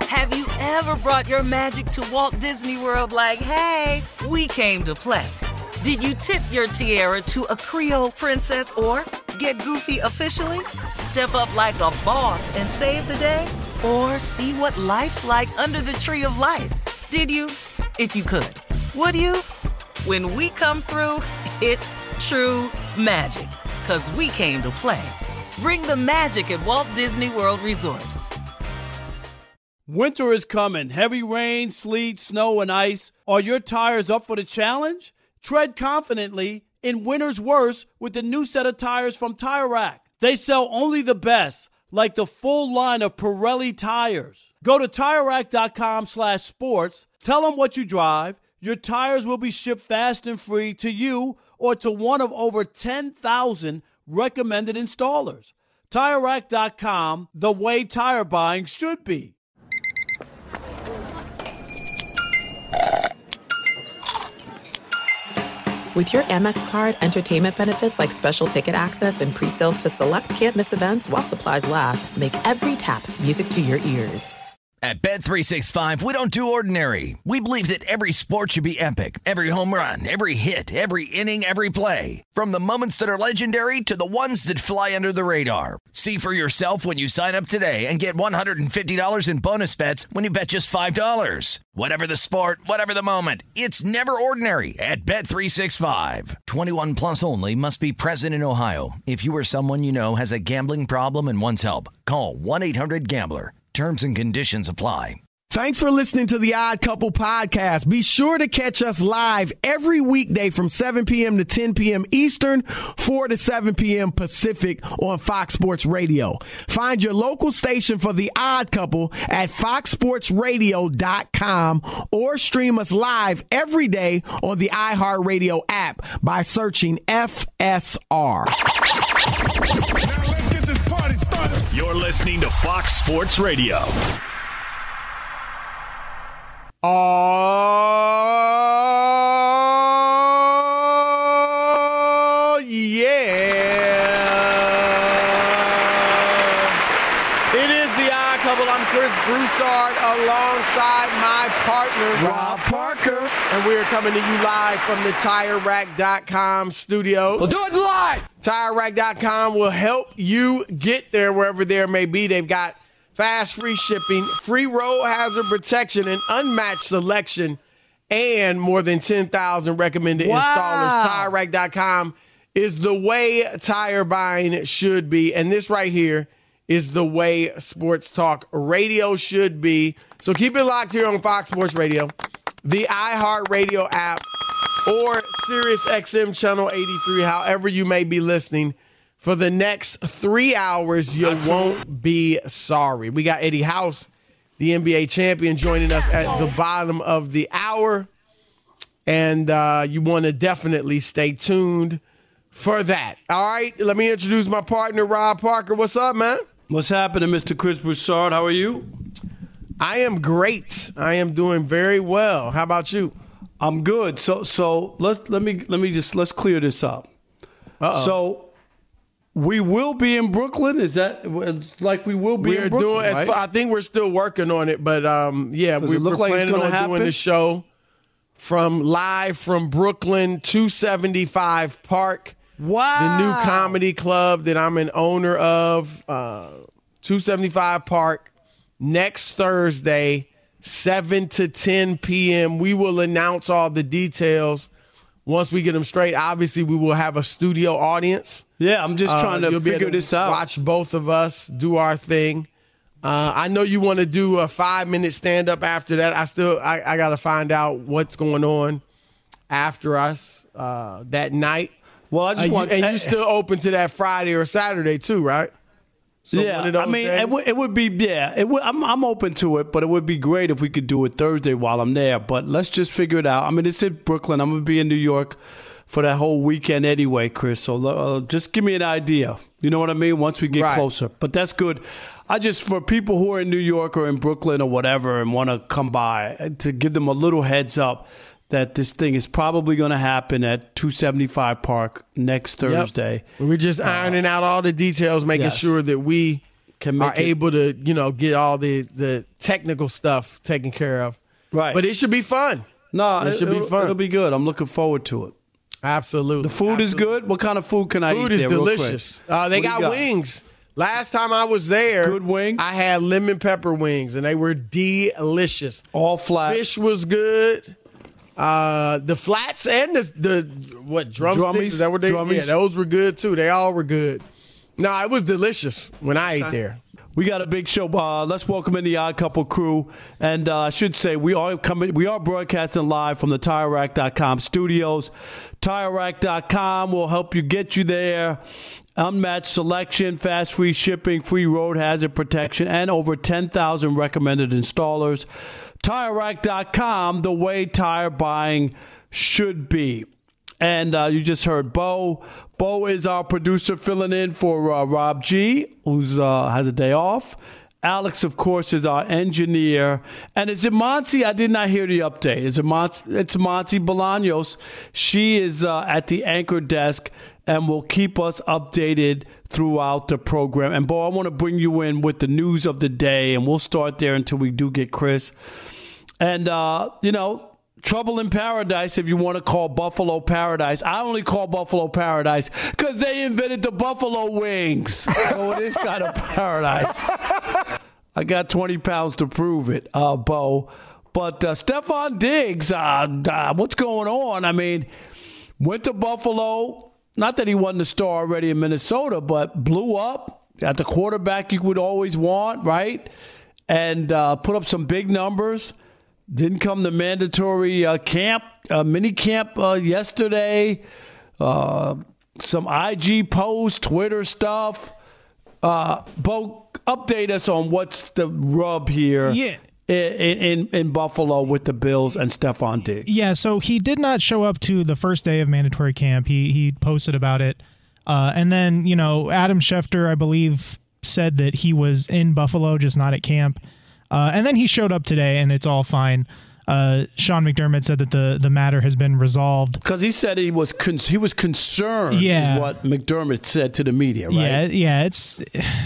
Have you ever brought your magic to Walt Disney World like, hey, we came to play? Did you tip your tiara to a Creole princess or get goofy officially? Step up like a boss and save the day? Or see what life's like under the tree of life? Did you? If you could. Would you? When we come through, it's true magic. 'Cause we came to play. Bring the magic at Walt Disney World Resort. Winter is coming. Heavy rain, sleet, snow, and ice. Are your tires up for the challenge? Tread confidently in winter's worst with the new set of tires from Tire Rack. They sell only the best, like the full line of Pirelli tires. Go to TireRack.com/sports. Tell them what you drive. Your tires will be shipped fast and free to you or to one of over 10,000 recommended installers. TireRack.com, the way tire buying should be. With your Amex card, entertainment benefits like special ticket access and pre-sales to select can't-miss events while supplies last make every tap music to your ears. At Bet365, we don't do ordinary. We believe that every sport should be epic. Every home run, every hit, every inning, every play. From the moments that are legendary to the ones that fly under the radar. See for yourself when you sign up today and get $150 in bonus bets when you bet just $5. Whatever the sport, whatever the moment, it's never ordinary at Bet365. 21 plus only. Must be present in Ohio. If you or someone you know has a gambling problem and wants help, call 1-800-GAMBLER. Terms and conditions apply. Thanks for listening to the Odd Couple podcast. Be sure to catch us live every weekday from 7 p.m. to 10 p.m. Eastern, 4 to 7 p.m. Pacific on Fox Sports Radio. Find your local station for the Odd Couple at foxsportsradio.com or stream us live every day on the iHeartRadio app by searching FSR. You're listening to Fox Sports Radio. Oh, yeah. It is the Odd Couple. I'm Chris Broussard alongside my partner, Rob Parker. And we are coming to you live from the TireRack.com studio. We'll do it live. TireRack.com will help you get there wherever there may be. They've got fast, free shipping, free road hazard protection, and unmatched selection, and more than 10,000 recommended installers. TireRack.com is the way tire buying should be. And this right here is the way sports talk radio should be. So keep it locked here on Fox Sports Radio, the iHeartRadio app, or Sirius XM Channel 83, however you may be listening. For the next 3 hours, you won't be sorry. We got Eddie House, the NBA champion, joining us at the bottom of the hour. And you want to definitely stay tuned for that. All right, let me introduce my partner, Rob Parker. What's up, man? What's happening, Mr. Chris Broussard? How are you? I am great. I am doing very well. How about you? I'm good. So let's clear this up. Uh-oh. So we will be in Brooklyn. Is that like we will be in Brooklyn? Right? I think we're still working on it, but yeah, we're planning on doing the show live from Brooklyn, 275 Park. Wow. The new comedy club that I'm an owner of, 275 Park, next Thursday, 7 to 10 p.m. We will announce all the details once we get them straight. Obviously, we will have a studio audience. Yeah, I'm just trying to figure this out. Watch both of us do our thing. I know you want to do a 5-minute stand-up after that. I got to find out what's going on after us that night. Well, I just want, and you still open to that Friday or Saturday too, right? So yeah, I mean, it would be, yeah. I'm open to it, but it would be great if we could do it Thursday while I'm there. But let's just figure it out. I mean, it's in Brooklyn. I'm gonna be in New York for that whole weekend anyway, Chris. So just give me an idea. You know what I mean? Once we get closer, but that's good. For people who are in New York or in Brooklyn or whatever and want to come by, to give them a little heads up that this thing is probably going to happen at 275 Park next Thursday. Yep. We're just ironing out all the details, making sure that we are able to, get all the technical stuff taken care of. Right. But it should be fun. No, it should be fun. It'll be good. I'm looking forward to it. Absolutely. The food is good. What kind of food can I eat? Food is delicious. They got wings. Last time I was there, good wings. I had lemon pepper wings, and they were delicious. All flat. Fish was good. The flats and the drumsticks? Is that what they? Drummies. Yeah, those were good too. They all were good. No, it was delicious when I ate there. We got a big show. Let's welcome in the Odd Couple crew. And I should say we are broadcasting live from the TireRack.com studios. TireRack.com will help you get you there. Unmatched selection, fast free shipping, free road hazard protection, and over 10,000 recommended installers. TireRack.com, the way tire buying should be. And you just heard Bo. Bo is our producer filling in for Rob G, who's has a day off. Alex, of course, is our engineer. And is it Monty? I did not hear the update. Is it Monty? It's Monty Bolaños. She is at the anchor desk and will keep us updated throughout the program. And, Bo, I want to bring you in with the news of the day, and we'll start there until we do get Chris. And, trouble in paradise, if you want to call Buffalo paradise. I only call Buffalo paradise because they invented the buffalo wings. So it is kind of paradise. I got 20 pounds to prove it, Bo. But Stephon Diggs, what's going on? I mean, went to Buffalo. Not that he wasn't a star already in Minnesota, but blew up at the quarterback you would always want, right? And put up some big numbers. Didn't come to mandatory mini camp yesterday. Some IG posts, Twitter stuff. Bo, update us on what's the rub here in Buffalo with the Bills and Stephon Diggs. Yeah, so he did not show up to the first day of mandatory camp. He posted about it. And then, Adam Schefter, I believe, said that he was in Buffalo, just not at camp. And then he showed up today, and it's all fine. Sean McDermott said that the matter has been resolved because he said he was concerned. Yeah. Is what McDermott said to the media, right? Yeah. It's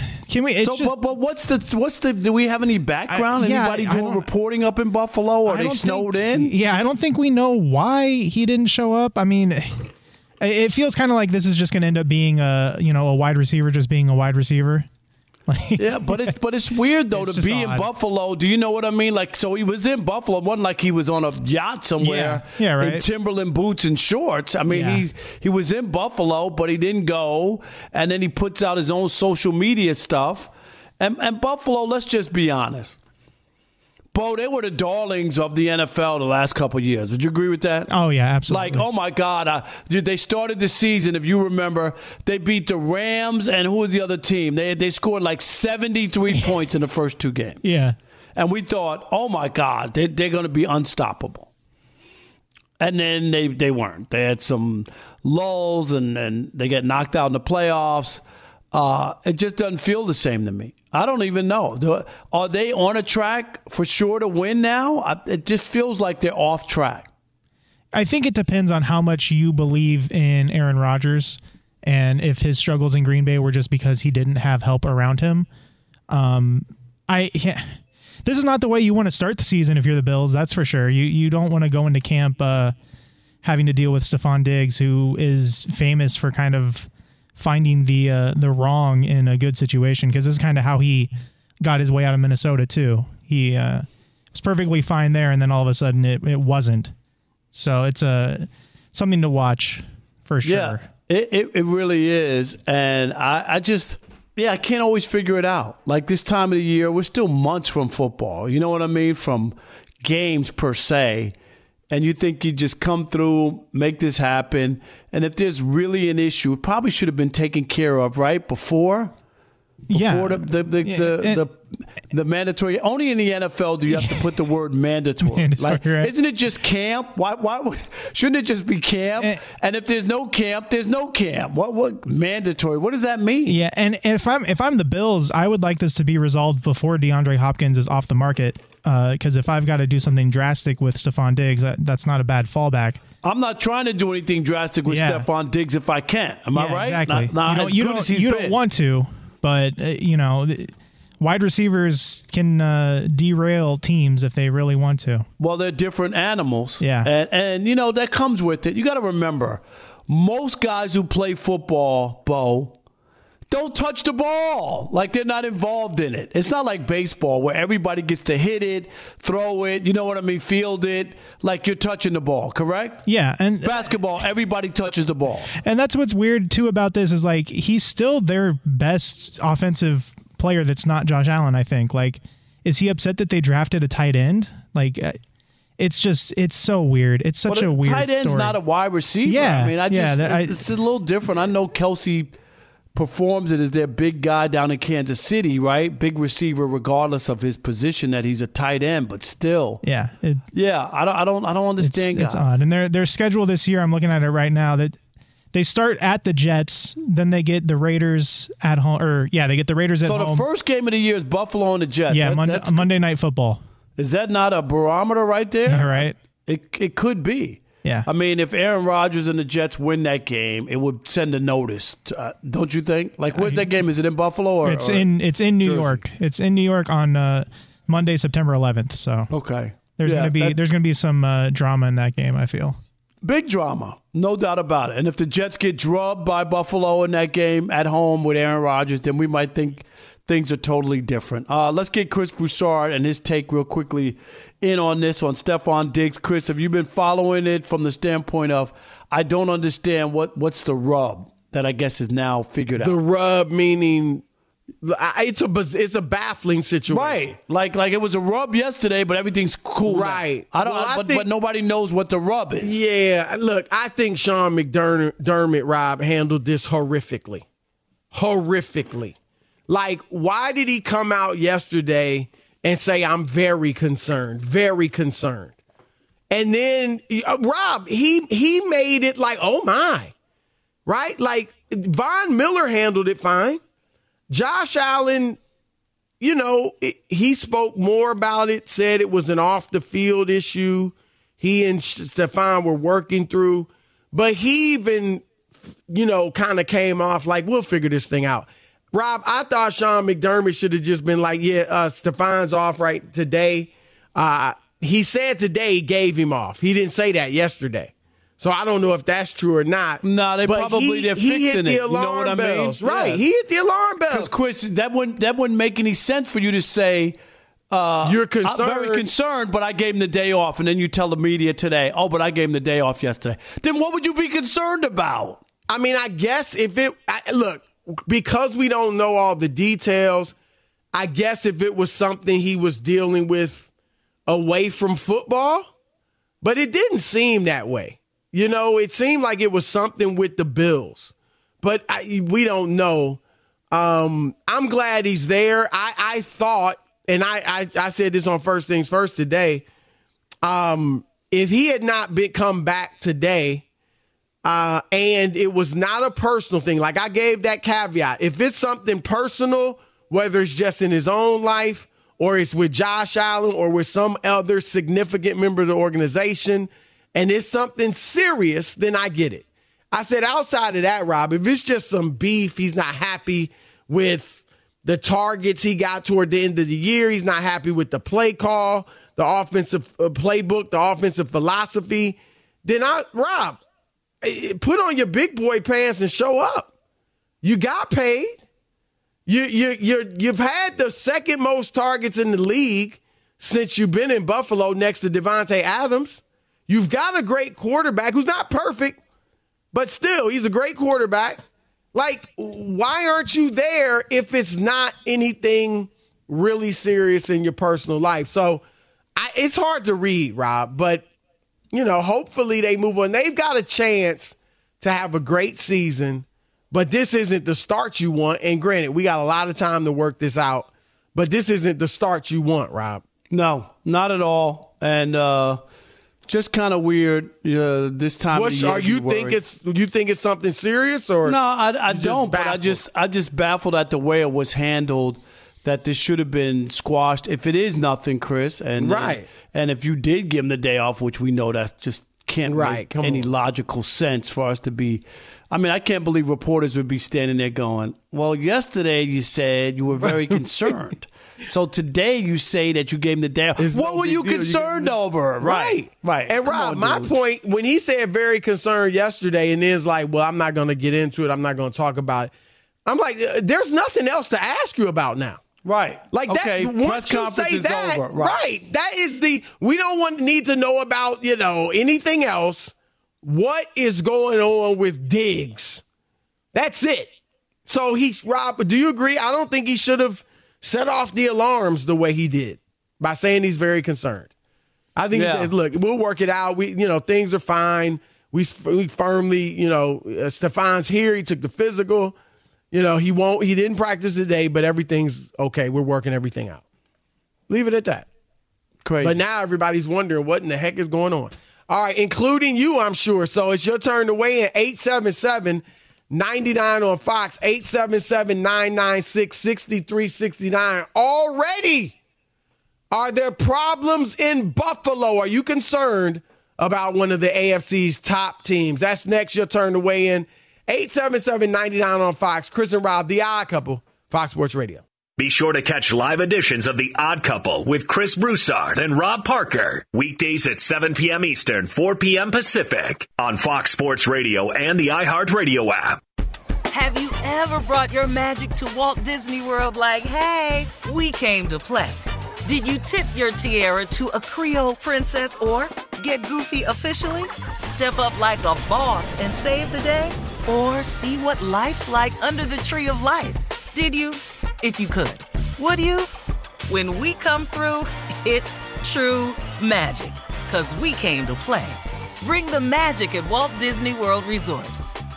but what's the? Do we have any background? Anybody doing reporting up in Buffalo? Are they snowed in? Yeah, I don't think we know why he didn't show up. I mean, it feels kind of like this is just going to end up being a wide receiver just being a wide receiver. Yeah, but it's weird though to be odd. In Buffalo. Do you know what I mean? Like, so he was in Buffalo. It wasn't like he was on a yacht somewhere right. in Timberland boots and shorts. I mean, he was in Buffalo, but he didn't go. And then he puts out his own social media stuff. And Buffalo, let's just be honest. Bo, they were the darlings of the NFL the last couple of years. Would you agree with that? Oh, yeah, absolutely. Like, oh, my God. They started the season, if you remember, they beat the Rams, and who was the other team? They scored like 73 points in the first two games. Yeah. And we thought, oh, my God, they're going to be unstoppable. And then they weren't. They had some lulls, and they get knocked out in the playoffs. It just doesn't feel the same to me. I don't even know. Are they on a track for sure to win now? It just feels like they're off track. I think it depends on how much you believe in Aaron Rodgers and if his struggles in Green Bay were just because he didn't have help around him. This is not the way you want to start the season if you're the Bills, that's for sure. You don't want to go into camp having to deal with Stephon Diggs, who is famous for kind of finding the wrong in a good situation, because this is kind of how he got his way out of Minnesota too. He was perfectly fine there, and then all of a sudden it wasn't. So it's something to watch for sure. Yeah, it really is, and I can't always figure it out. Like this time of the year, we're still months from football. You know what I mean? From games per se. And you think you just come through, make this happen. And if there's really an issue, it probably should have been taken care of, right? Before the mandatory. Only in the NFL do you have to put the word mandatory. Like, right. Isn't it just camp? Why shouldn't it just be camp? And if there's no camp, there's no camp. What mandatory? What does that mean? Yeah, and if I'm the Bills, I would like this to be resolved before DeAndre Hopkins is off the market. Because if I've got to do something drastic with Stephon Diggs, that's not a bad fallback. I'm not trying to do anything drastic with Stephon Diggs if I can. Am I right? Exactly. Not as good as he's been. You don't want to, but wide receivers can derail teams if they really want to. Well, they're different animals. Yeah. And that comes with it. You got to remember, most guys who play football, Bo, don't touch the ball. Like, they're not involved in it. It's not like baseball where everybody gets to hit it, throw it, you know what I mean, field it, like you're touching the ball, correct? Yeah. And basketball, everybody touches the ball. And that's what's weird, too, about this is, like, he's still their best offensive player that's not Josh Allen, I think. Like, is he upset that they drafted a tight end? Like, it's so weird. It's such a weird story. Tight end's not a wide receiver. Yeah. I mean, it's a little different. I know Kelsey performs it as their big guy down in Kansas City, right? Big receiver, regardless of his position, that he's a tight end, but still. Yeah. I don't understand guys. It's odd. And their schedule this year, I'm looking at it right now, that they start at the Jets, then they get the Raiders at home, they get the Raiders at home. So the first game of the year is Buffalo and the Jets. Yeah, Monday Night Football. Is that not a barometer right there? Yeah, right. It could be. Yeah. I mean, if Aaron Rodgers and the Jets win that game, it would send a notice. Don't you think? Like, where's that game? Is it in Buffalo or it's in New Jersey? York. It's in New York on Monday, September 11th. So okay, there's gonna be some drama in that game, I feel. Big drama, no doubt about it. And if the Jets get drubbed by Buffalo in that game at home with Aaron Rodgers, then we might think things are totally different. Let's get Chris Broussard and his take real quickly in on this on Stephon Diggs. Chris, have you been following it from the standpoint of, I don't understand what's the rub that I guess is now figured out? The rub meaning it's a baffling situation. Right. Like it was a rub yesterday, but everything's cool. Right. Now. But nobody knows what the rub is. Yeah. Look, I think Sean McDermott, Rob, handled this horrifically. Horrifically. Like, why did he come out yesterday and say, I'm very concerned, very concerned? And then, Rob, he made it like, oh, my. Right? Like, Von Miller handled it fine. Josh Allen, he spoke more about it, said it was an off-the-field issue he and Stephon were working through. But he even, kind of came off like, we'll figure this thing out. Rob, I thought Sean McDermott should have just been like, Stephon's off right today. He said today he gave him off. He didn't say that yesterday. So I don't know if that's true or not. No, they're fixing he hit it. The alarm bells. Right. Yeah. He hit the alarm bells. Because, Chris, that wouldn't make any sense for you to say, you're concerned. I'm very concerned, but I gave him the day off. And then you tell the media today, but I gave him the day off yesterday. Then what would you be concerned about? I mean, I guess look, because we don't know all the details, I guess if it was something he was dealing with away from football, but it didn't seem that way. It seemed like it was something with the Bills, but we don't know. I'm glad he's there. I thought, and I said this on First Things First today, if he had not come back today, and it was not a personal thing. Like, I gave that caveat. If it's something personal, whether it's just in his own life or it's with Josh Allen or with some other significant member of the organization, and it's something serious, then I get it. I said outside of that, Rob, if it's just some beef, he's not happy with the targets he got toward the end of the year, he's not happy with the play call, the offensive playbook, the offensive philosophy, then Rob, put on your big boy pants and show up. You got paid. You've had the second most targets in the league since you've been in Buffalo next to Devontae Adams. You've got a great quarterback who's not perfect, but still, he's a great quarterback. Like, why aren't you there if it's not anything really serious in your personal life? So it's hard to read, Rob, but hopefully they move on. They've got a chance to have a great season, but this isn't the start you want. And granted, we got a lot of time to work this out, but this isn't the start you want, Rob. No, not at all. And just kind of weird this time of the year. You think it's something serious, or no? I don't. But I'm just baffled at the way it was handled. That this should have been squashed if it is nothing, Chris. And right. And if you did give him the day off, which we know that's just can't make any logical sense for us to be. I mean, I can't believe reporters would be standing there going, well, yesterday you said you were very concerned. So today you say that you gave him the day off. What were you concerned over? Right. And Rob, my point, when he said very concerned yesterday and then it's like, well, I'm not going to get into it. I'm not going to talk about it. I'm like, there's nothing else to ask you about now. Right. Like that. Once you say that, over. Right. That is we don't need to know about, anything else. What is going on with Diggs? That's it. So Rob, do you agree? I don't think he should have set off the alarms the way he did by saying he's very concerned. I think he says, look, we'll work it out. Things are fine. We firmly, Stefan's here. He took the physical. He didn't practice today, but everything's okay. We're working everything out. Leave it at that. Crazy. But now everybody's wondering what in the heck is going on. All right, including you, I'm sure. So it's your turn to weigh in. 877-99 on Fox, 877-996-6369. Already, are there problems in Buffalo? Are you concerned about one of the AFC's top teams? That's next. Your turn to weigh in. 877-99 on Fox. Chris and Rob, The Odd Couple, Fox Sports Radio. Be sure to catch live editions of The Odd Couple with Chris Broussard and Rob Parker. Weekdays at 7 p.m. Eastern, 4 p.m. Pacific on Fox Sports Radio and the iHeartRadio app. Have you ever brought your magic to Walt Disney World like, hey, we came to play? Did you tip your tiara to a Creole princess or get goofy officially? Step up like a boss and save the day? Or see what life's like under the tree of life? Did you? If you could. Would you? When we come through, it's true magic. 'Cause we came to play. Bring the magic at Walt Disney World Resort.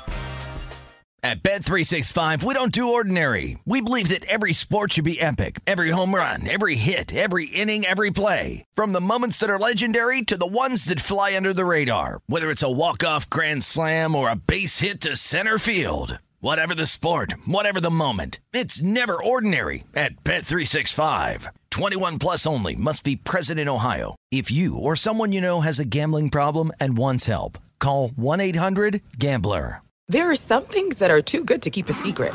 At Bet365, we don't do ordinary. We believe that every sport should be epic. Every home run, every hit, every inning, every play. From the moments that are legendary to the ones that fly under the radar. Whether it's a walk-off grand slam or a base hit to center field. Whatever the sport, whatever the moment, it's never ordinary at Bet365. 21 plus only. Must be present in Ohio. If you or someone you know has a gambling problem and wants help, call 1-800-GAMBLER. There are some things that are too good to keep a secret.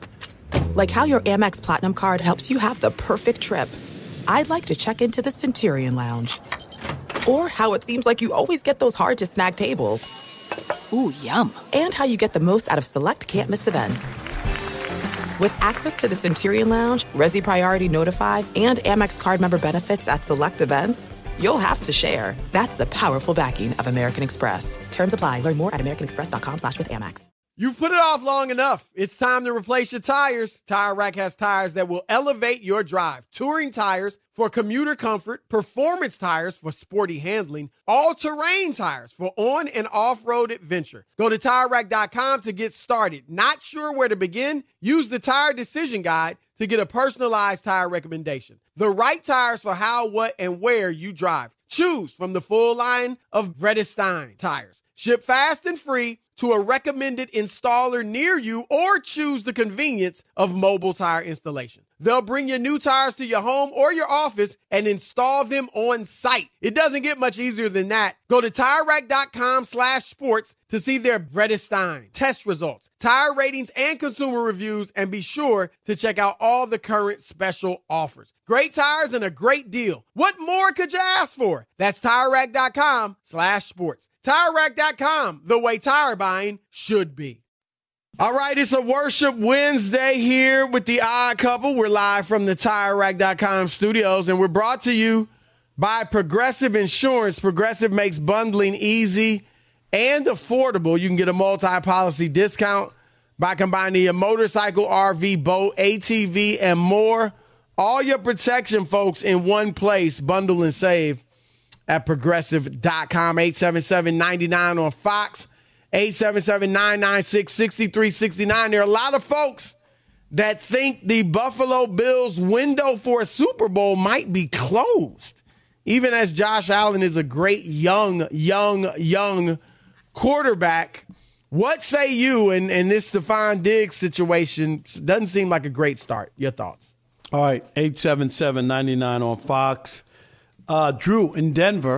Like how your Amex Platinum card helps you have the perfect trip. I'd like to check into the Centurion Lounge. Or how it seems like you always get those hard-to-snag tables. Ooh, yum. And how you get the most out of select can't-miss events. With access to the Centurion Lounge, Resi Priority Notified, and Amex card member benefits at select events, you'll have to share. That's the powerful backing of American Express. Terms apply. Learn more at americanexpress.com/withAmex. You've put it off long enough. It's time to replace your tires. Tire Rack has tires that will elevate your drive. Touring tires for commuter comfort, performance tires for sporty handling, all-terrain tires for on- and off-road adventure. Go to TireRack.com to get started. Not sure where to begin? Use the Tire Decision Guide to get a personalized tire recommendation. The right tires for how, what, and where you drive. Choose from the full line of Vredestein tires. Ship fast and free to a recommended installer near you, or choose the convenience of mobile tire installation. They'll bring your new tires to your home or your office and install them on site. It doesn't get much easier than that. Go to TireRack.com/sports to see their Vredestein test results, tire ratings, and consumer reviews, and be sure to check out all the current special offers. Great tires and a great deal. What more could you ask for? That's TireRack.com/sports. TireRack.com, the way tire buying should be. All right, it's a Worship Wednesday here with The Odd Couple. We're live from the TireRack.com studios, and we're brought to you by Progressive Insurance. Progressive makes bundling easy and affordable. You can get a multi-policy discount by combining your motorcycle, RV, boat, ATV, and more. All your protection, folks, in one place. Bundle and save at Progressive.com. 877-99 on Fox. 877-996-6369. There are a lot of folks that think the Buffalo Bills window for a Super Bowl might be closed, even as Josh Allen is a great young quarterback. What say you in this Stephon Diggs situation? Doesn't seem like a great start. Your thoughts? All right, 877-99 on Fox. Drew in Denver,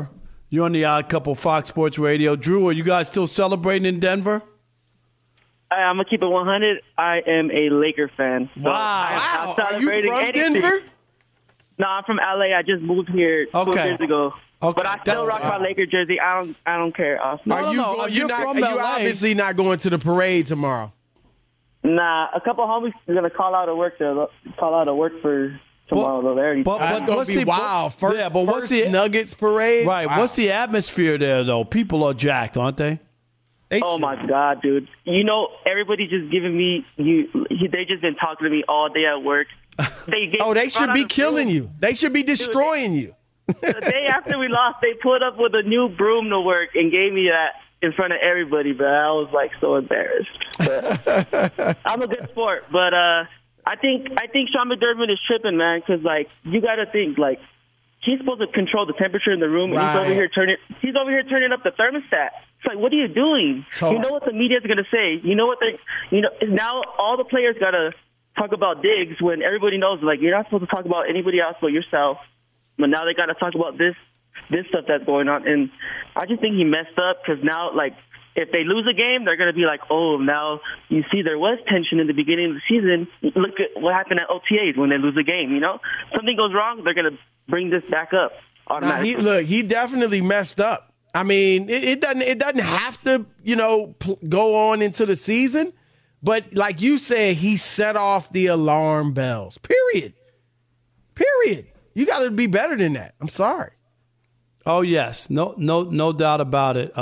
You're on the Odd Couple, Fox Sports Radio. Drew, are you guys still celebrating in Denver? I'm going to keep it 100. I am a Laker fan. So Wow. I'm Are you from anything. Denver? No, I'm from LA. I just moved here 2 years ago. Okay. But I still rock my Laker jersey. I don't care. Austin. Are you obviously not going to the parade tomorrow? Nah, a couple homies are going to call out of work for tomorrow. Though. That's going to be wild. What's the Nuggets parade? Right. Wow. What's the atmosphere there, though? People are jacked, aren't they? Oh, my God, dude. You know, everybody just giving me they just been talking to me all day at work. They should be killing you. They should be destroying you. The day after we lost, they pulled up with a new broom to work and gave me that in front of everybody, but I was like so embarrassed. But I'm a good sport, but I think Sean McDermott is tripping, man, because like you got to think like he's supposed to control the temperature in the room, and he's over here turning up the thermostat. It's like, what are you doing? You know what the media's going to say. Now all the players got to talk about Diggs when everybody knows like you're not supposed to talk about anybody else but yourself. But now they got to talk about this stuff that's going on, and I just think he messed up because now like. If they lose a game, they're going to be like, oh, now you see there was tension in the beginning of the season. Look at what happened at OTAs when they lose a game, Something goes wrong, they're going to bring this back up automatically. He definitely messed up. I mean, it doesn't have to, go on into the season. But like you said, he set off the alarm bells, period. You got to be better than that. I'm sorry. Oh, yes. No doubt about it.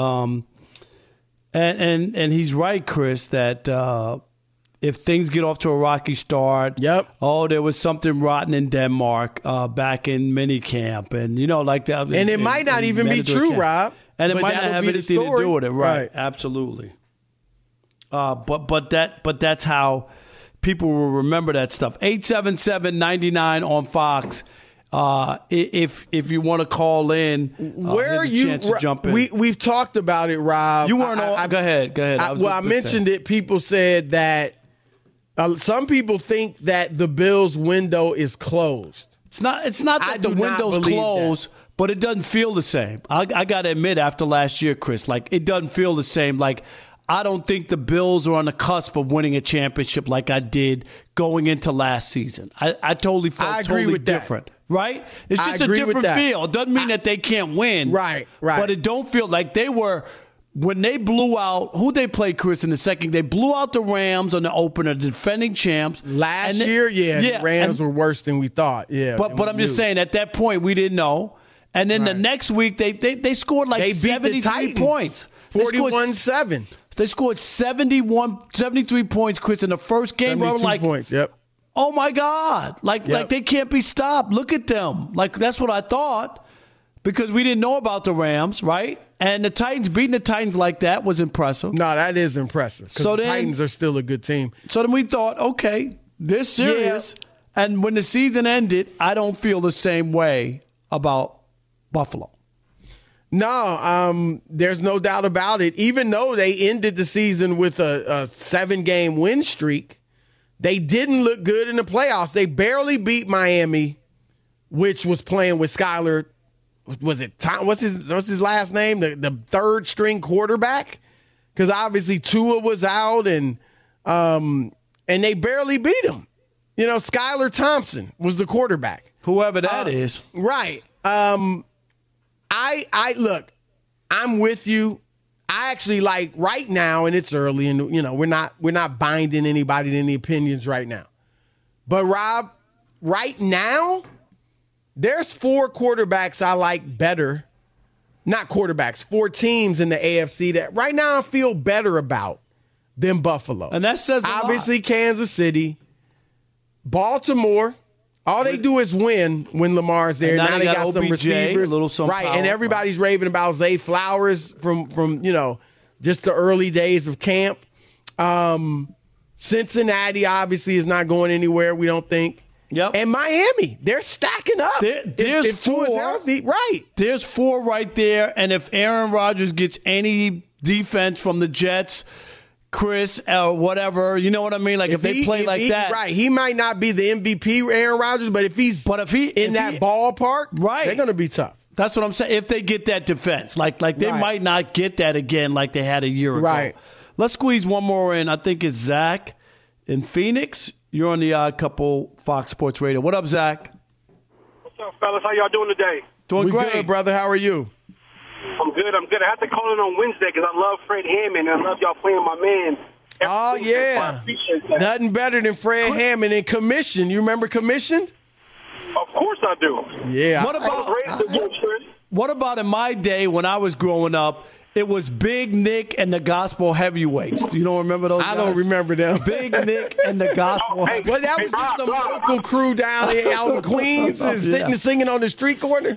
And he's right, Chris, that if things get off to a rocky start, there was something rotten in Denmark back in minicamp, and like that. And it might not even be true, Rob. And it might not have anything to do with it, right? Absolutely. But that's how people will remember that stuff. 877-99 on Fox. If you want to call in, where are you? To jump in. We've talked about it, Rob. You weren't on. Go ahead. I mentioned it. People said that some people think that the Bills' window is closed. It's not that the window's closed, but it doesn't feel the same. I got to admit, after last year, Chris, like it doesn't feel the same. Like I don't think the Bills are on the cusp of winning a championship like I did going into last season. I totally felt totally different. That. Right? It's just a different feel. It doesn't mean that they can't win. Right. But it don't feel like they were when they blew out who they played, Chris, in the second. They blew out the Rams on the opener, the defending champs. Last year, the Rams were worse than we thought. Yeah. But I'm just saying at that point we didn't know. And then the next week they scored like 73 points. 41-7. They scored 73 points, Chris, in the first game. 72 points, yep. Oh, my God. Like they can't be stopped. Look at them. Like, that's what I thought because we didn't know about the Rams, right? And the Titans, beating the Titans like that was impressive. No, that is impressive because the Titans are still a good team. So then we thought, okay, they're serious. Yeah. And when the season ended, I don't feel the same way about Buffalo. No, there's no doubt about it. Even though they ended the season with a 7-game win streak, they didn't look good in the playoffs. They barely beat Miami, which was playing with Skyler. Was it Tom? What's his last name? The third string quarterback? Because obviously Tua was out, and they barely beat him. Skylar Thompson was the quarterback. Whoever that is, right? I look. I'm with you. I actually like right now, and it's early, and we're not binding anybody to any opinions right now. But Rob, right now, there's 4 quarterbacks I like better. Not quarterbacks, 4 teams in the AFC that right now I feel better about than Buffalo. And that says obviously Kansas City, Baltimore. All they do is win when Lamar's there. Now they got OBJ, some receivers, right? Power. And everybody's raving about Zay Flowers from just the early days of camp. Cincinnati obviously is not going anywhere. We don't think. Yep. And Miami, they're stacking up. There's 4 healthy, right? There's 4 right there, and if Aaron Rodgers gets any defense from the Jets, Chris, or whatever, you know what I mean? Like if they play like that. Right. He might not be the MVP, Aaron Rodgers, but if he's in that ballpark, right, they're going to be tough. That's what I'm saying. If they get that defense, like they Right. might not get that again like they had a year ago. Right. Let's squeeze one more in. I think it's Zach in Phoenix. You're on the Odd Couple Fox Sports Radio. What up, Zach? What's up, fellas? How y'all doing today? Doing We great. good, brother. How are you? I'm good. I have to call in on Wednesday because I love Fred Hammond and I love y'all playing my man. Oh, yeah. I appreciate that. Nothing better than Fred Hammond and Commission. You remember Commissioned? Of course I do. Yeah. What I was raised with you, Chris. What about in my day when I was growing up? It was Big Nick and the Gospel Heavyweights. You don't remember those I guys? don't remember them. Big Nick and the Gospel Hey, Well, that was just some local crew down there out in Queens and sitting and singing on the street corner.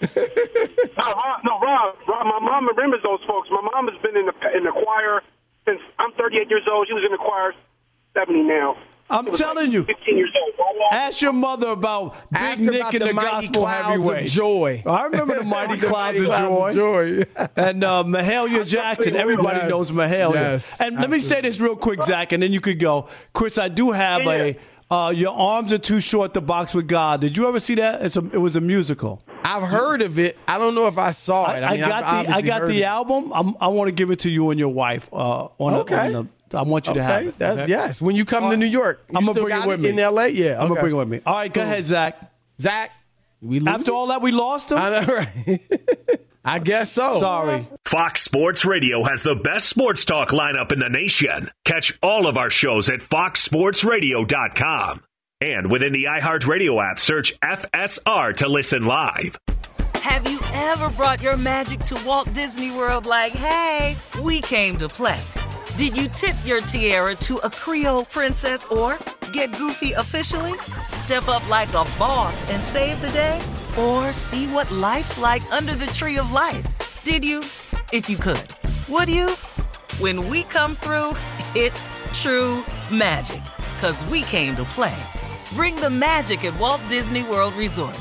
No, Rob, my mom remembers those folks. My mom has been in the choir since I'm 38 years old. She was in the choir 70 now. I'm She was telling like you. 15 years old. Ask your mother about Big Ask her Nick about and the the Mighty Gospel Clouds of Heavyweights. Joy. I remember the Mighty The Clouds Mighty of Clouds Joy. of Joy. And Mahalia Jackson. Everybody Yes. knows Mahalia. Yes, And let me say this real quick, Zach, and then you could go. Chris, I do have Your Arms Are Too Short to Box with God. Did you ever see that? It was a musical. I've heard of it. I don't know if I saw it. I got the album. I want to give it to you and your wife. I want you to have it. Okay? Yes. When you come to New York, I'm going to bring it with me in L.A. Yeah, I'm gonna bring it with me. All right, go ahead, Zach. Zach, After all that, we lost him. I know, right? I guess so. Sorry. Fox Sports Radio has the best sports talk lineup in the nation. Catch all of our shows at foxsportsradio.com. And within the iHeartRadio app, search FSR to listen live. Have you ever brought your magic to Walt Disney World like, hey, we came to play? Did you tip your tiara to a Creole princess or get goofy officially? Step up like a boss and save the day? Or see what life's like under the tree of life? Did you? If you could. Would you? When we come through, it's true magic. 'Cause we came to play. Bring the magic at Walt Disney World Resort.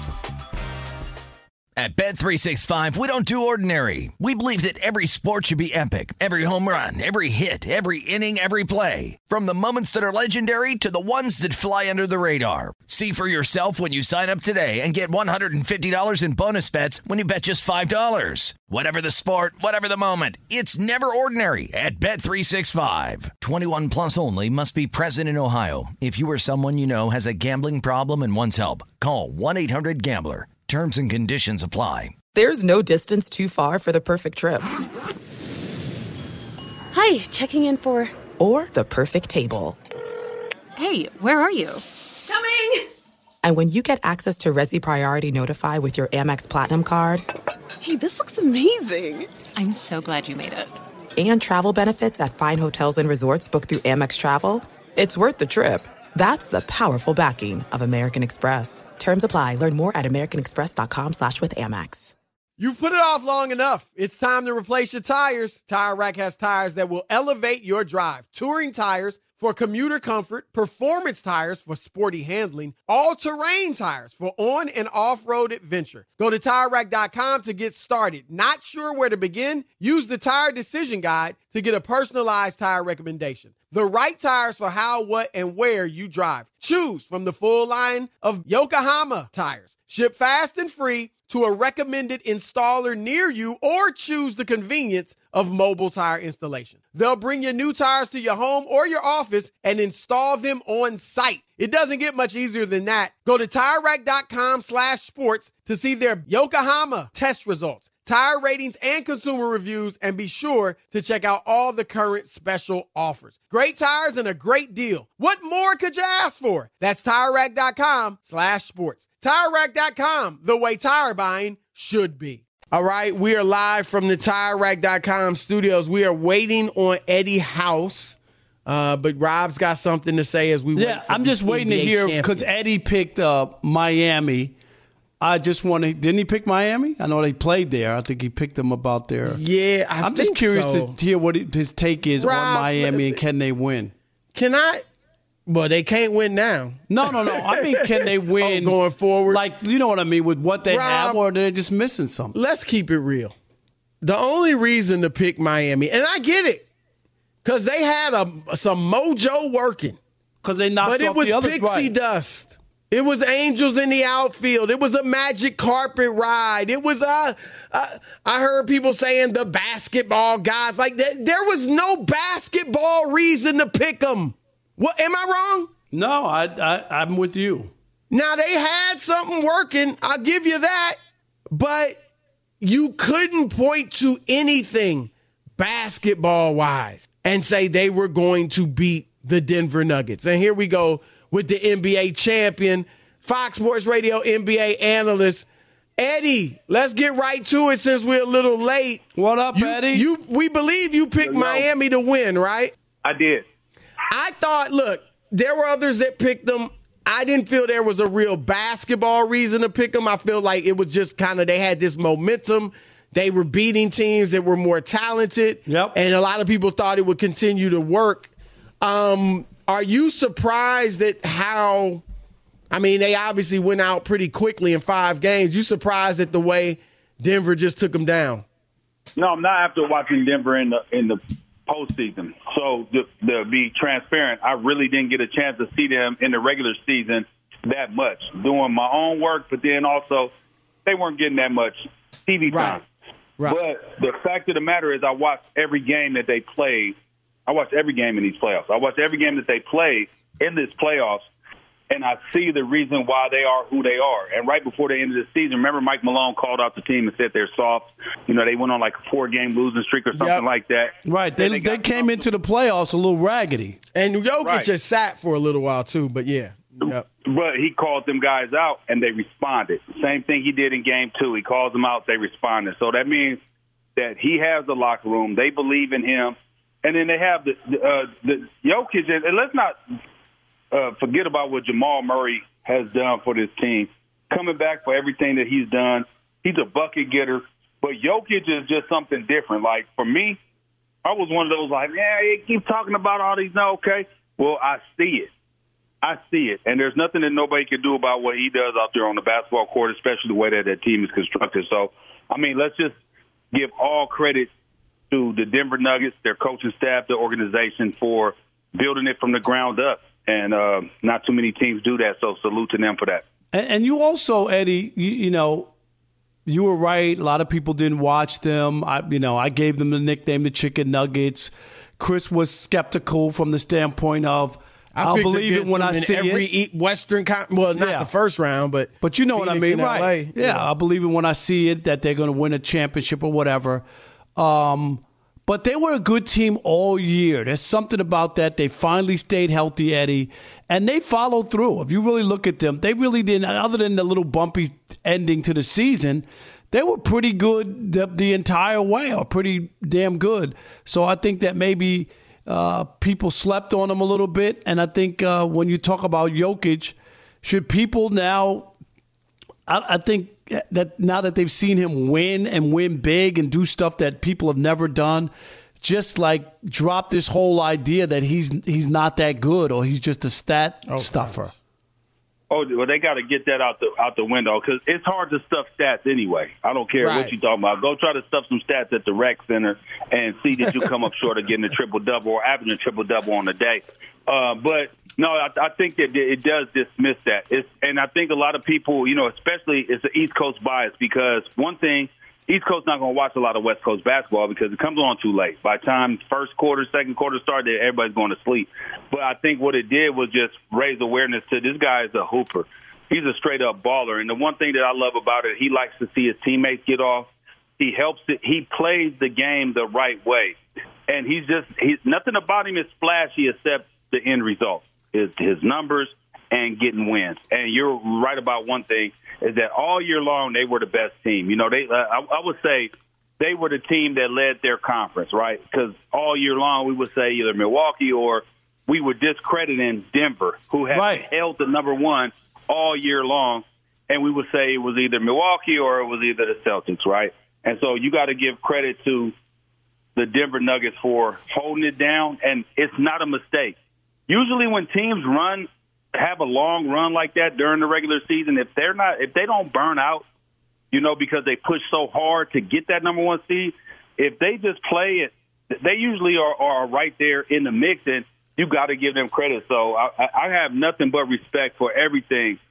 At Bet365, we don't do ordinary. We believe that every sport should be epic. Every home run, every hit, every inning, every play. From the moments that are legendary to the ones that fly under the radar. See for yourself when you sign up today and get $150 in bonus bets when you bet just $5. Whatever the sport, whatever the moment, it's never ordinary at Bet365. 21 plus only. Must be present in Ohio. If you or someone you know has a gambling problem and wants help, call 1-800-GAMBLER. Terms and conditions apply. There's no distance too far for the perfect trip. Hi, checking in for... Or the perfect table. Hey, where are you? Coming! And when you get access to Resi Priority Notify with your Amex Platinum card... Hey, this looks amazing. I'm so glad you made it. And travel benefits at fine hotels and resorts booked through Amex Travel, it's worth the trip. That's the powerful backing of American Express. Terms apply. Learn more at americanexpress.com/withAmex. You've put it off long enough. It's time to replace your tires. Tire Rack has tires that will elevate your drive. Touring tires for commuter comfort, performance tires for sporty handling, all-terrain tires for on- and off-road adventure. Go to TireRack.com to get started. Not sure where to begin? Use the Tire Decision Guide to get a personalized tire recommendation. The right tires for how, what, and where you drive. Choose from the full line of Yokohama tires. Ship fast and free to a recommended installer near you, or choose the convenience of mobile tire installation. They'll bring your new tires to your home or your office and install them on site. It doesn't get much easier than that. Go to TireRack.com/sports to see their Yokohama test results, tire ratings, and consumer reviews, and be sure to check out all the current special offers. Great tires and a great deal. What more could you ask for? That's TireRack.com/sports. TireRack.com, the way tire buying should be. All right, we are live from the TireRack.com studios. We are waiting on Eddie House, but Rob's got something to say as we wait. Yeah, I'm just waiting to hear because Eddie picked Miami. I just want to. Didn't he pick Miami? I know they played there. I think he picked them about there. Yeah, I'm just curious to hear what his take is on Miami and can they win? Can I? Well, they can't win now. No. I mean, can they win going forward? Like, you know what I mean, with what they Rob, have, or they're just missing something? Let's keep it real. The only reason to pick Miami, and I get it, because they had some mojo working. Because they knocked off the other. But it was pixie dust. It was angels in the outfield. It was a magic carpet ride. It was I heard people saying the basketball guys. Like, there was no basketball reason to pick them. What, am I wrong? No, I'm with you. Now, they had something working. I'll give you that. But you couldn't point to anything basketball-wise and say they were going to beat the Denver Nuggets. And here we go with the NBA champion, Fox Sports Radio NBA analyst, Eddie. Let's get right to it since we're a little late. What up, Eddie? We believe you picked Miami to win, right? I did. I thought, look, there were others that picked them. I didn't feel there was a real basketball reason to pick them. I feel like it was just kind of they had this momentum. They were beating teams that were more talented. Yep. And a lot of people thought it would continue to work. Are you surprised at how, I mean, they obviously went out pretty quickly in 5 games. You surprised at the way Denver just took them down? No, I'm not after watching Denver in the postseason. So to be transparent, I really didn't get a chance to see them in the regular season that much. Doing my own work, but then also they weren't getting that much TV time. Right. But the fact of the matter is I watched every game that they played. I watched every game in these playoffs. I watched every game that they played in this playoffs, and I see the reason why they are who they are. And right before the end of the season, remember Mike Malone called out the team and said they're soft. You know, they went on like a 4-game losing streak or something like that. Right. They came into the playoffs a little raggedy. And Jokic just sat for a little while too, but yeah. Yep. But he called them guys out, and they responded. Same thing he did in Game 2. He calls them out, they responded. So that means that he has the locker room. They believe in him. And then they have the Jokic, and let's not forget about what Jamal Murray has done for this team. Coming back for everything that he's done. He's a bucket getter. But Jokic is just something different. Like, for me, I was one of those like, yeah, you keep talking about all these. No, okay. Well, I see it. I see it. And there's nothing that nobody can do about what he does out there on the basketball court, especially the way that that team is constructed. So, I mean, let's just give all credit to the Denver Nuggets, their coaching staff, the organization for building it from the ground up. And not too many teams do that, so salute to them for that. And you also, Eddie, you know, you were right. A lot of people didn't watch them. I gave them the nickname the Chicken Nuggets. Chris was skeptical from the standpoint of, I'll believe it when I see it. Western, not the first round, but you know what I mean, right? LA. Yeah, I believe it when I see it that they're going to win a championship or whatever. But they were a good team all year. There's something about that. They finally stayed healthy, Eddie, and they followed through. If you really look at them, they really didn't, other than the little bumpy ending to the season, they were pretty good the entire way, or pretty damn good. So I think that maybe people slept on them a little bit, and I think when you talk about Jokic, should people now, I think that now that they've seen him win and win big and do stuff that people have never done, just like drop this whole idea that he's not that good or he's just a stat stuffer. Oh, well, they got to get that out the window because it's hard to stuff stats anyway. I don't care what you're talking about. Go try to stuff some stats at the rec center and see that you come up short of getting a triple-double or averaging a triple-double on the day. But, no, I think that it does dismiss that. And I think a lot of people, you know, especially it's an East Coast bias because one thing, East Coast not going to watch a lot of West Coast basketball because it comes on too late. By the time first quarter, second quarter started, everybody's going to sleep. But I think what it did was just raise awareness to this guy is a hooper. He's a straight-up baller. And the one thing that I love about it, he likes to see his teammates get off. He helps it. He plays the game the right way. And he's nothing about him is flashy except the end result, his numbers and getting wins. And you're right about one thing, is that all year long they were the best team. You know, I would say they were the team that led their conference, right? Because all year long we would say either Milwaukee or we were discrediting Denver, who had held the number one all year long, and we would say it was either Milwaukee or it was either the Celtics, right? And so you got to give credit to the Denver Nuggets for holding it down, and it's not a mistake. Usually when teams have a long run like that during the regular season, if they don't burn out, you know, because they push so hard to get that number one seed, if they just play it, they usually are right there in the mix, and you got to give them credit. So I have nothing but respect for everything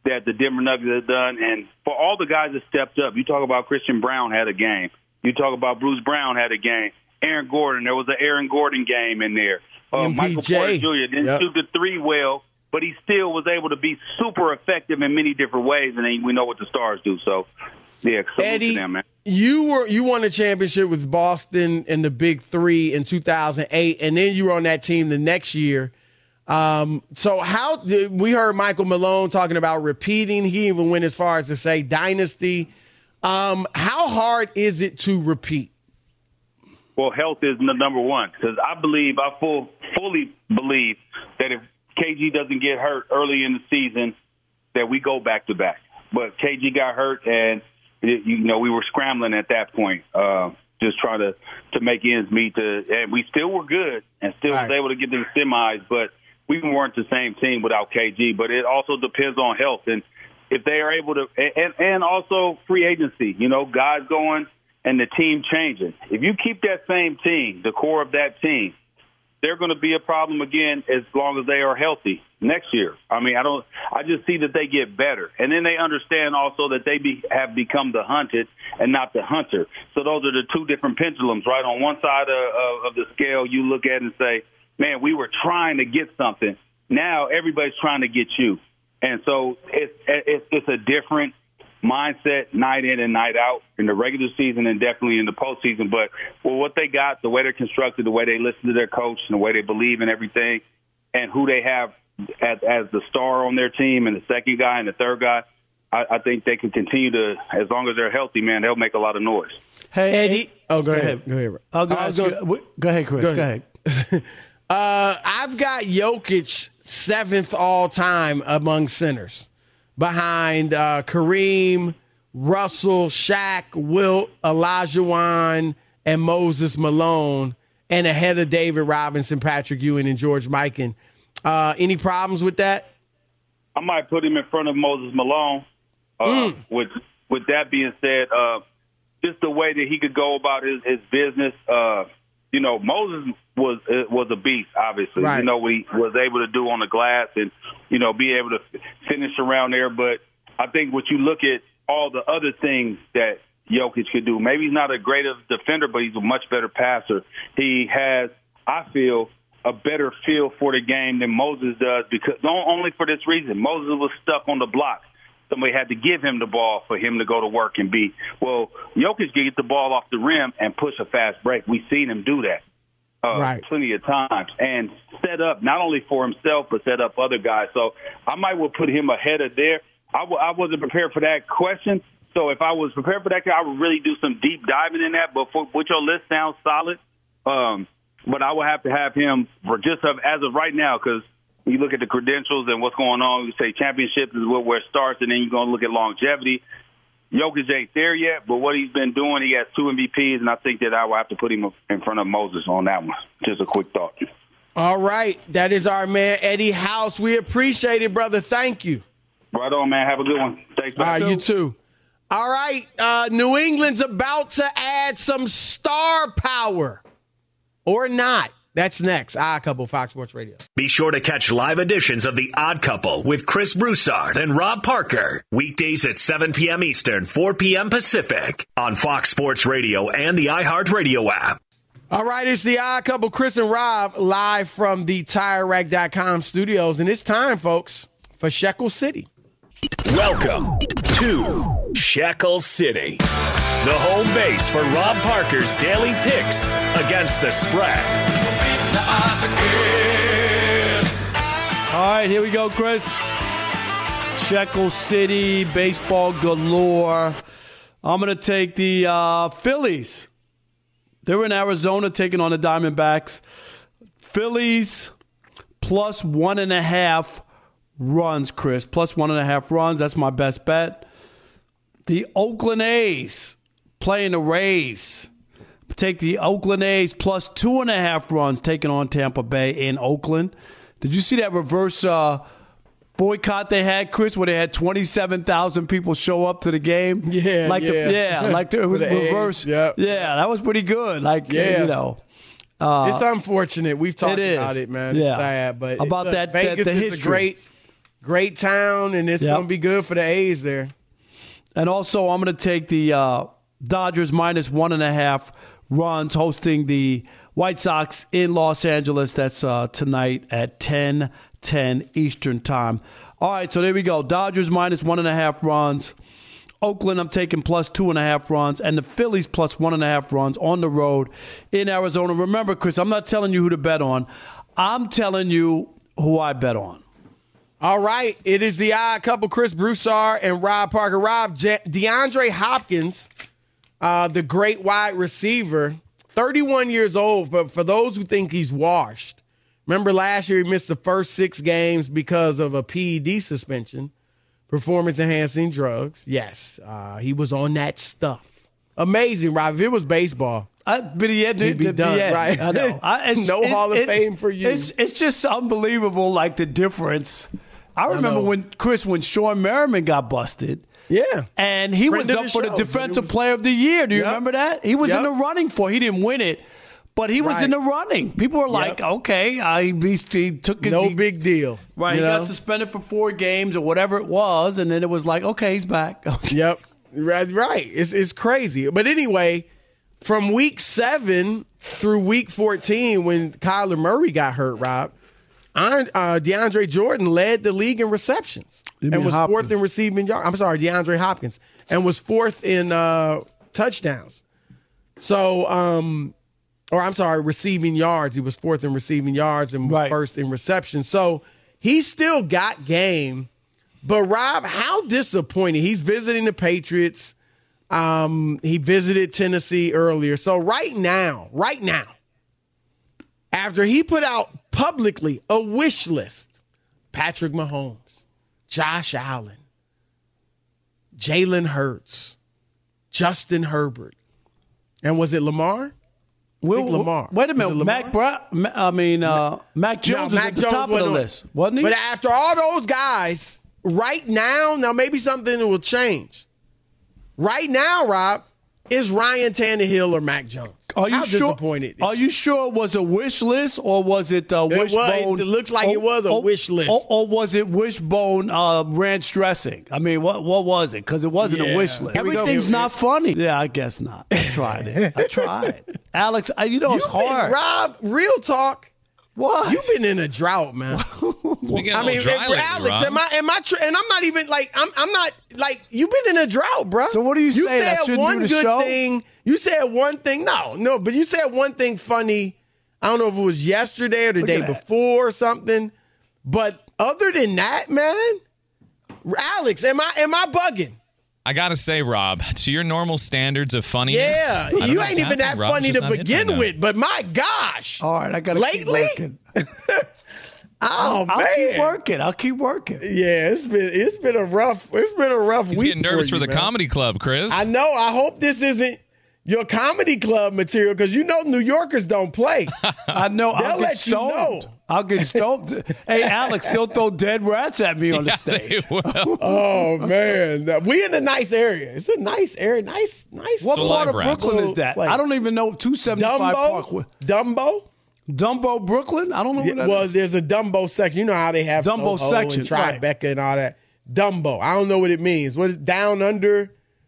that the Denver Nuggets have done. And for all the guys that stepped up, you talk about Christian Brown had a game. You talk about Bruce Brown had a game. Aaron Gordon, there was an Aaron Gordon game in there. Michael Porter Jr. didn't shoot the three well, but he still was able to be super effective in many different ways, and then we know what the Stars do. So, yeah, Eddie, to them, man. You won a championship with Boston in the Big Three in 2008, and then you were on that team the next year. So we heard Michael Malone talking about repeating. He even went as far as to say dynasty. How hard is it to repeat? Well, health is the number one, because I fully believe that if KG doesn't get hurt early in the season, that we go back-to-back. But KG got hurt, and, we were scrambling at that point, just trying to make ends meet. And we still were good and still was able to get to the semis, but we weren't the same team without KG. But it also depends on health. And if they are able to – and also free agency, guys going – and the team changing. If you keep that same team, the core of that team, they're going to be a problem again as long as they are healthy next year. I mean, I just see that they get better. And then they understand also that they have become the hunted and not the hunter. So those are the two different pendulums, right? On one side of the scale, you look at it and say, man, we were trying to get something. Now everybody's trying to get you. And so it's a different mindset night in and night out in the regular season and definitely in the postseason. But what they got, the way they're constructed, the way they listen to their coach and the way they believe in everything and who they have as the star on their team and the second guy and the third guy, I think they can continue to, as long as they're healthy, man, they'll make a lot of noise. Hey, Eddie. Oh, go ahead. Go ahead, Chris. Go ahead. I've got Jokic 7th all-time among centers, behind Kareem, Russell, Shaq, Wilt, Olajuwon, and Moses Malone, and ahead of David Robinson, Patrick Ewing, and George Mikan. Any problems with that? I might put him in front of Moses Malone. With that being said, just the way that he could go about his business, Moses was a beast, obviously. Right. What he was able to do on the glass and, be able to finish around there. But I think what you look at all the other things that Jokic could do, maybe he's not a great defender, but he's a much better passer. He has, I feel, a better feel for the game than Moses does, because only for this reason. Moses was stuck on the block. Somebody had to give him the ball for him to go to work and be. Well, Jokic can get the ball off the rim and push a fast break. We've seen him do that plenty of times and set up not only for himself but set up other guys. So I might well put him ahead of there. I wasn't prepared for that question. So if I was prepared for that, I would really do some deep diving in that. But what your list sounds solid. But I will have to have him for just as of right now, because you look at the credentials and what's going on. You say championship is where it starts, and then you're going to look at longevity. Jokic ain't there yet, but what he's been doing, he has 2 MVPs, and I think that I will have to put him in front of Moses on that one. Just a quick thought. All right. That is our man, Eddie House. We appreciate it, brother. Thank you. Right on, man. Have a good one. Thanks, man. All right, you too. All right. New England's about to add some star power. Or not. That's next. Odd Couple, Fox Sports Radio. Be sure to catch live editions of The Odd Couple with Chris Broussard and Rob Parker. Weekdays at 7 p.m. Eastern, 4 p.m. Pacific on Fox Sports Radio and the iHeartRadio app. All right, it's The Odd Couple, Chris and Rob, live from the TireRack.com studios. And it's time, folks, for Shekel City. Welcome to Shekel City, the home base for Rob Parker's daily picks against the spread. All right, here we go, Chris. Shekel City, baseball galore. I'm going to take the Phillies. They're in Arizona taking on the Diamondbacks. Phillies plus 1.5 runs, Chris. Plus 1.5 runs. That's my best bet. The Oakland A's playing the Rays. Take the Oakland A's plus 2.5 runs taking on Tampa Bay in Oakland. Did you see that reverse boycott they had, Chris, where they had 27,000 people show up to the game? Yeah, the reverse. Yep. Yeah, that was pretty good. It's unfortunate. We've talked about it, man. Yeah. It's sad, but about Vegas the is history. Great town, and it's going to be good for the A's there. And also, I'm going to take the Dodgers minus 1.5 runs hosting the White Sox in Los Angeles. That's tonight at 10:10 Eastern time. All right, so there we go. Dodgers minus 1.5 runs. Oakland, I'm taking plus 2.5 runs. And the Phillies plus 1.5 runs on the road in Arizona. Remember, Chris, I'm not telling you who to bet on. I'm telling you who I bet on. All right, it is the Odd Couple, Chris Broussard and Rob Parker. Rob, DeAndre Hopkins, the great wide receiver, 31 years old, but for those who think he's washed, remember last year he missed the first 6 games because of a PED suspension, performance-enhancing drugs. Yes, he was on that stuff. Amazing, Rob. If it was baseball, but he'd be done, right? I know. No Hall of Fame for you. It's just unbelievable, like the difference. I remember when Sean Merriman got busted. Yeah. And he was up for the Defensive Player of the Year. Do you remember that? He was in the running for it. He didn't win it, but he was in the running. People were like, okay, he took it. No big deal. Right. He got suspended for 4 games or whatever it was, and then it was like, okay, he's back. Okay. Yep. Right. It's crazy. But anyway, from week 7 through week 14, when Kyler Murray got hurt, Rob, DeAndre Jordan led the league in receptions and was fourth in receiving yards. I'm sorry, DeAndre Hopkins, and was fourth in touchdowns. So, receiving yards. He was fourth in receiving yards and was first in reception. So he still got game. But Rob, how disappointing. He's visiting the Patriots. He visited Tennessee earlier. So right now, after he put out publicly a wish list, Patrick Mahomes, Josh Allen, Jalen Hurts, Justin Herbert, and was it Lamar? Lamar. Wait a minute, Mac Jones was at the top of the list, wasn't he? But after all those guys, right now maybe something will change. Right now, Rob, is Ryan Tannehill or Mac Jones? Are you disappointed? Are you sure it was a wish list or was it wishbone? It looks like it was a wish list. Or was it wishbone ranch dressing? I mean, what was it? Because it wasn't a wish list. Everything's not funny. Yeah, I guess not. I tried it. Alex, it's hard. Rob, real talk. What? You've been in a drought, man. Alex, am I? And I'm not even like I'm not like you've been in a drought, bro. So what are you saying? You said one good thing. You said one thing. No, but you said one thing funny. I don't know if it was yesterday or the day before or something. But other than that, man, Alex, am I bugging? I gotta say, Rob, to your normal standards of funniness, yeah, you ain't even that funny to begin with. But my gosh, all right, I gotta keep working. I'll keep working. Yeah, it's been a rough week. He's getting nervous for the comedy club, Chris. I know. I hope this isn't your comedy club material because New Yorkers don't play. I know. They'll let stoned. You know. I'll get stoned. Hey, Alex, they'll throw dead rats at me on the stage. They will. Oh man, we in a nice area. It's a nice area. Nice. What part of Brooklyn is that? I don't even know. 275 Park. Dumbo, Brooklyn? I don't know what that is. Well, there's a Dumbo section. You know how they have Dumbo Soho section, and Tribeca and all that. Dumbo. I don't know what it means. What is down under?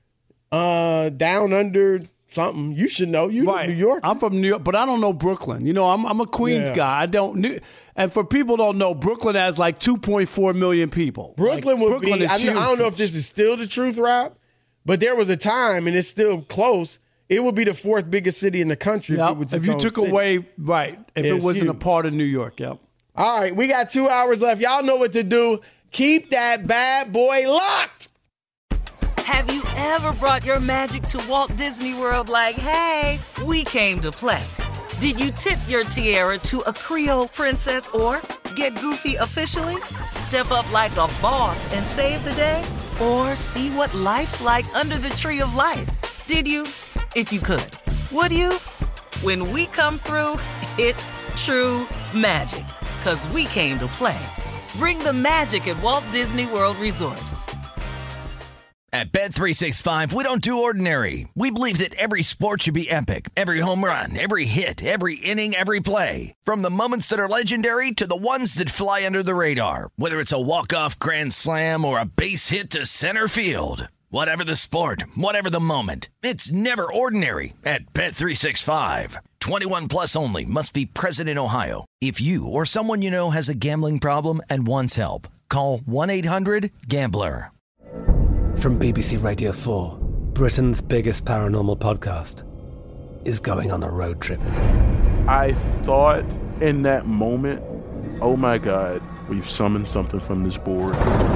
Down under something. You should know. You're from New York. I'm from New York, but I don't know Brooklyn. I'm a Queens guy. I don't. And for people who don't know, Brooklyn has like 2.4 million people. Brooklyn be. I don't know if this is still the truth, Rob, but there was a time, and it's still close. It would be the 4th biggest city in the country if you took away, if it wasn't a part of New York. Yep. All right, we got 2 hours left. Y'all know what to do. Keep that bad boy locked. Have you ever brought your magic to Walt Disney World like, hey, we came to play? Did you tip your tiara to a Creole princess or get goofy officially? Step up like a boss and save the day? Or see what life's like under the tree of life? Did you? If you could. Would you? When we come through, it's true magic. 'Cause we came to play. Bring the magic at Walt Disney World Resort. At Bet365, we don't do ordinary. We believe that every sport should be epic. Every home run, every hit, every inning, every play. From the moments that are legendary to the ones that fly under the radar. Whether it's a walk-off grand slam or a base hit to center field. Whatever the sport, whatever the moment. It's never ordinary at Bet365. 21 plus only. Must be present in Ohio. If you or someone you know has a gambling problem and wants help, call 1-800-GAMBLER. From BBC Radio 4, Britain's biggest paranormal podcast is going on a road trip. I thought in that moment, oh my God, we've summoned something from this board.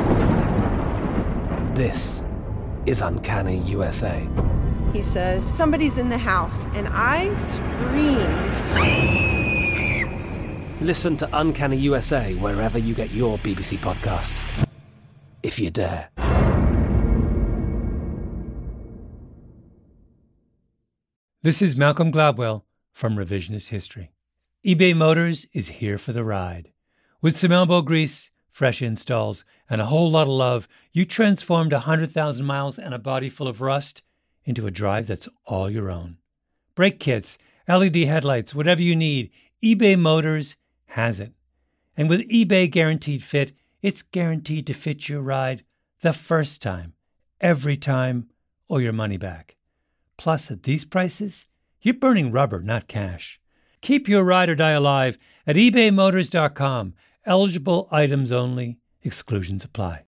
This is Uncanny USA. He says, somebody's in the house, and I screamed. Listen to Uncanny USA wherever you get your BBC podcasts, if you dare. This is Malcolm Gladwell from Revisionist History. eBay Motors is here for the ride. With some elbow grease, fresh installs, and a whole lot of love, you transformed 100,000 miles and a body full of rust into a drive that's all your own. Brake kits, LED headlights, whatever you need, eBay Motors has it. And with eBay Guaranteed Fit, it's guaranteed to fit your ride the first time, every time, or your money back. Plus, at these prices, you're burning rubber, not cash. Keep your ride or die alive at ebaymotors.com. Eligible items only. Exclusions apply.